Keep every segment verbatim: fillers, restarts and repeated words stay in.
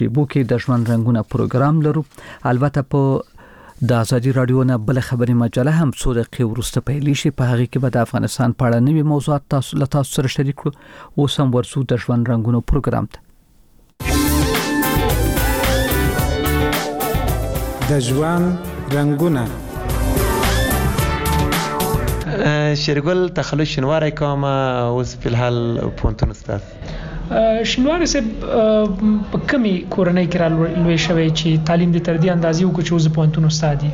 شیبو کې د ژوند رنگونه پروګرام لرو. البته په د ازادي رادیو نه بل خبري مجله هم څو دقیقې وروسته پیلې شي. په هغه کې به د افغانستان په اړه نوي موضوعات تاسو له تاسو سره شریک کړو. اوس هم ورسو د ژوند رنگونه پروګرام ته. د ژوند رنگونه شیرګل تخلص شنواری کوم اوس په الحال پونتون استاد شنواری سه په کمی کورنۍ کې رالوي شوی چې تعلیم دې تر دې اندازې وکړي چې اوس پونتون استاد دي.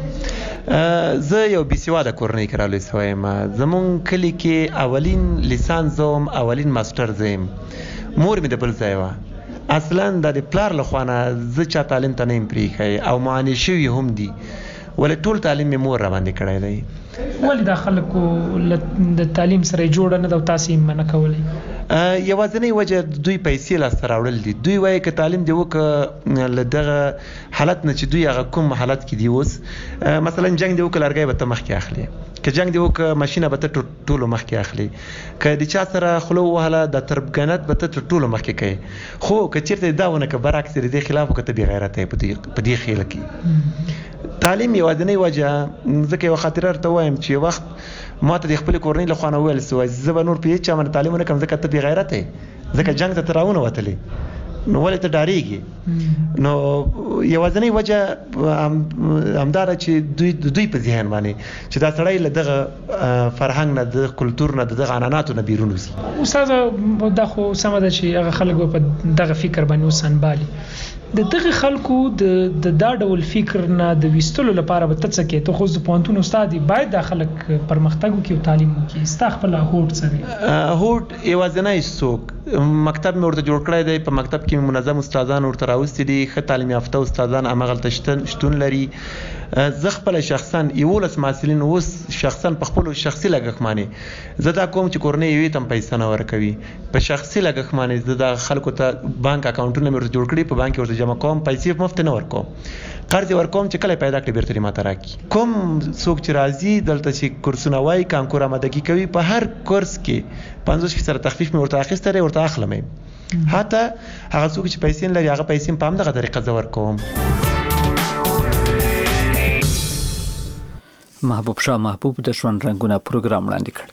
زه یو بيسواده کورنۍ کې رالوي شوم. زمون کلی کې اولین لیسانس زوم اولین ماستر زم. مور مې د بل ځای و. اصلا د پلار لخوانه زه چا تعلیم ته نه پریخي او معنی شوی هم دي. ولې ټول تعلیم مې مور را باندې کړی دی. ولې د خلکو د تعلیم سره جوړ نه د تاسو منه کولای؟ یوازینی وجه دوی پیسې لاسته راوړل دي. دوی وایي ک تعلیم دی وک لدغه حالت نه چې دوی هغه کوم حالت کې دی اوس مثلا جنگ دی وک لارګي به ته مخ کې اخلي ک جنگ دی وک ماشينه به ته ټولو مخ کې اخلي ک د چا سره خلو وهله د تربګنت به ته ټولو مخ کې کوي. خو ک چیرته داونه ک برعکس دی خلاف ک ته بی غیرت په دې په دې خیل کې تعلیم یوازینی وجه. ځکه یو خاطر ته وایم چې وخت ما ته د خپل کورنۍ له خوانه ویل سو زه به نور پیچ چا من تعلیم نه کوم ځکه ته بی غیرت یې ځکه جنگ ته تراونه وتلی نو ولې ته ډاریږي. نو یوازینی وجه همدار چې دوی دوی په ذهن باندې چې دا سړی له دغه فرهنګ نه د کلچر نه دغه عنعناتو نه بیرون وځي. استاد دا خو سم ده چې هغه خلک په دغه فکر باندې وسنبالي. د دغه خلکو د دا ډول فکر نه د وستلو لپاره به تڅ کې ته خو د پونتون استاد باید د خلک پرمختګ وکړي او تعلیم وکړي. استخپل هوټ سره هوټ ایوازنای سوق مکتب مې ورته جوړ کړی دی. په مکتب کې منظم استادان ورته راوستي دي. ښه تعلیم یافته استادان امغلته شتون لري. زه خپل شخصا یولس مسلین اوس شخصا په خپل شخصي لګښ باندې زه دا کوم چې کورنۍ یوې تم پیسې نه ورکوي. په شخصي لګښ باندې زه د خلکو ته بانک اکاونټونه مې ورته جوړ کړي. په بانک کې ورته جمع کوم پیسې مفت نه ورکوم. قرض ورکوم چې کله پیدا کړي بیرته ماته راکړي. کوم څوک چې راځي دلته چې کورسونه وای کانکور آمادګي کوي په هر کورس کې پنځوس فیصد تخفیف مې ورته اخیسته ورته اخلم. حتی هغه څوک چې پیسې لري هغه پیسې په همدغه طریقه زه ورکوم. محبوب شاه محبوب د ژوند رنگونه پروګرام وړاندې کړ.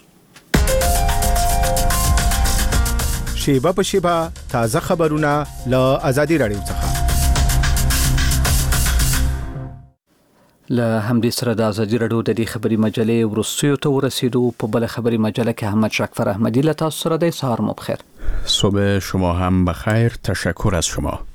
شیبه په شیبه تازه خبرونه له ازادي رادیو څخه. له همدې سره د ازادي رادیو د دې خبري مجلې ورسېو ته ورسېدو. په بل خبري مجله کې احمد شکفر احمدی له تاسو سره دی. سهار مو بخیر. صبح شما هم بخیر. تشکر از شما.